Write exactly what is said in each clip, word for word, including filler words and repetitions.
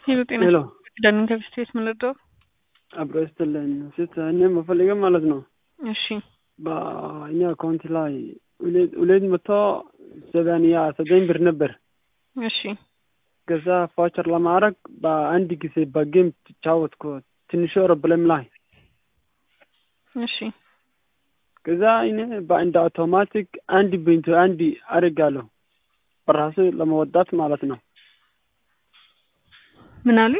ሄሎ ሄሎ ዳንን ከብስቴት ምንድነው? አብረስተልን ሲት እኔ መፈልገው ማለት ነው። እሺ በእኛ አካውንት ላይ ሁለት መቶ ሰማንያ ዘጠኝ ብር ነበር። እሺ ከዛ ፋውቸር ለማድረግ በአንድ ጊዜ በጌም ተጫወትኩ ትንሽ ፕሮብሌም ላይ። እሺ ከዛ እኔ በአንድ አውቶማቲክ አንድ ቢንቱ አንድ አደርጋለሁ በራሱ ለመወጣት ማለት ነው። ምን አለ?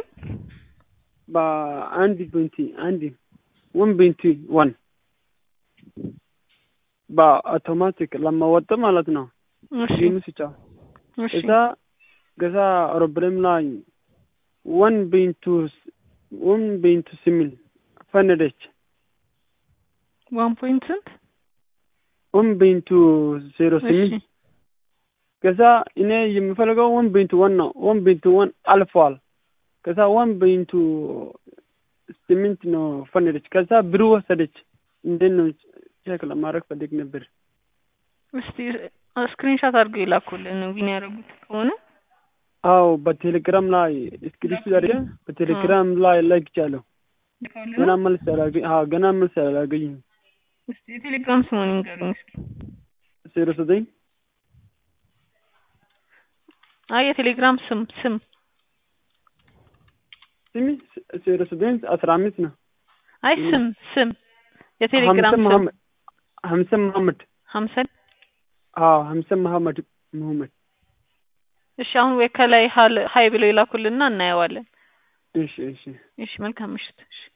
በአንድ ቢንቲ አንድ ወን ቢንቲ ዋን በአውቶማቲክ ለመወጣ ማለት ነው። እሺ ጌም ሲጫ እሺ ከዛ ከዛ ፕሮብሌም ላይ ወን ቢንቱ ወን ቢንቱ ሲሚል ፈነደች። ዋን ፖይንት ስንት? ወን ቢንቱ ዜሮ ሲሚል እሺ ከዛ እኔ የምፈልገው ወን ቢንቱ ዋን ነው። ወን ቢንቱ ዋን አልፏል። ከዛ ወን ቢንቱ ስምንት ነው ፈነደች። ከዛ ብሩ ወሰደች። እንዴት ነው ቼክ ለማድረግ ፈልግ ነበር። እስቲ ስክሪንሾት አድርገው ይላኩልን ዊን ያደረጉት ከሆነ። አዎ በቴሌግራም ላይ ስክሪንሾት አድርገ በቴሌግራም ላይ ላይክ ቻለሁ። ገና መልስ አላገኝ አዎ ገና መልስ አላገኝም። እስቲ የቴሌግራም ስሙን ንገሩኝ እስኪ። ዜሮ ዘጠኝ አይ የቴሌግራም ስም ስም ስሚ ዜሮ ዘጠኝ አስራ አምስት ነው። አይ ስም ስም የቴሌግራም ስም መሐመድ ሀምሰን መሐመድ ሀምሰን አዎ ሀምሰን መሐመድ መሐመድ። እሺ አሁን ወይ ከላይ ሀይ ብለው ይላኩልና እናየዋለን። እሺ እሺ እሺ መልካም ምሽት። እሺ